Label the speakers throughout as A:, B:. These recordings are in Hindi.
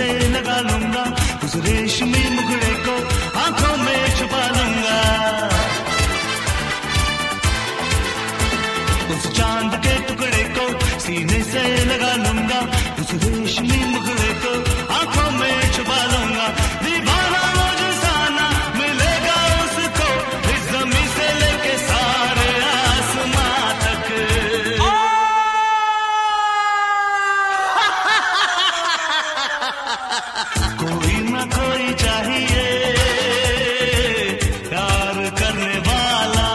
A: लगा लूंगा, उस रेशमी मुखड़े को आंखों में छुपा लूंगा, उस चांद के टुकड़े को सीने से लगा लूंगा, उस रेशमी मुखड़े को आंखों में छुपा लूंगा। दीवाना मुझसाना मिलेगा उसको, इस ज़मीं से लेके सारे आसमां तक। कोई ना कोई चाहिए प्यार करने वाला,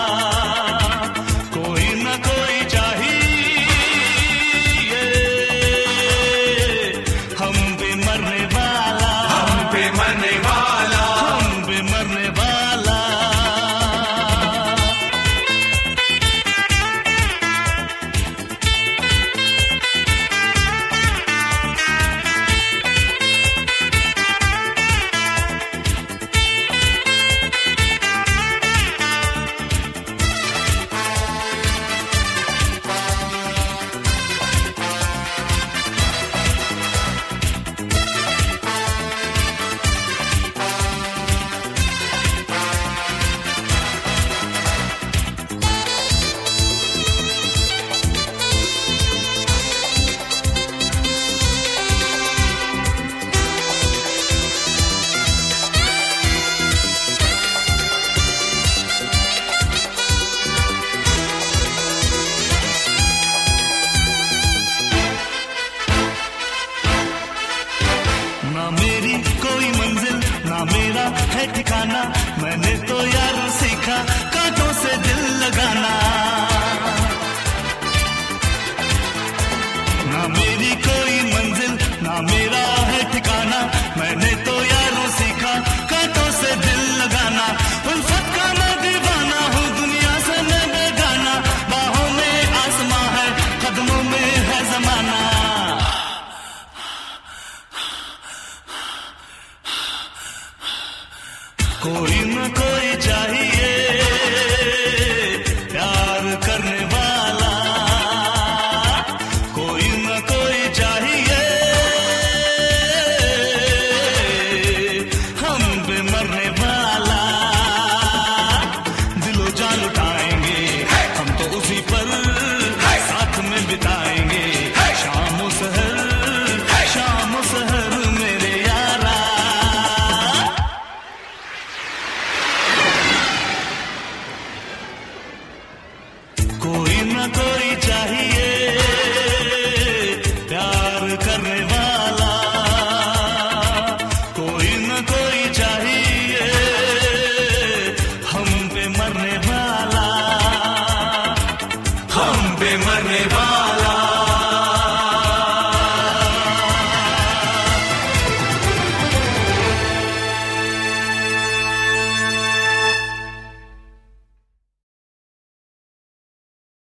A: कोई ना कोई चाहिए हम पे मरने वाला,
B: हम पे मरने वाला,
A: हम पे मरने वाला। ना मेरी कोई मंजिल, ना मेरा है ठिकाना, मैंने तो यार सीखा कांटों से दिल लगाना। ना मेरी कोई मंजिल, ना मेरा है ठिकाना, मैंने तो यार सीखा कांटों से दिल लगाना। उल्फत का मैं दीवाना हूँ, दुनिया से मैं बेगाना, बाहों में आसमां है, कदमों में है जमाना। कोई ना कोई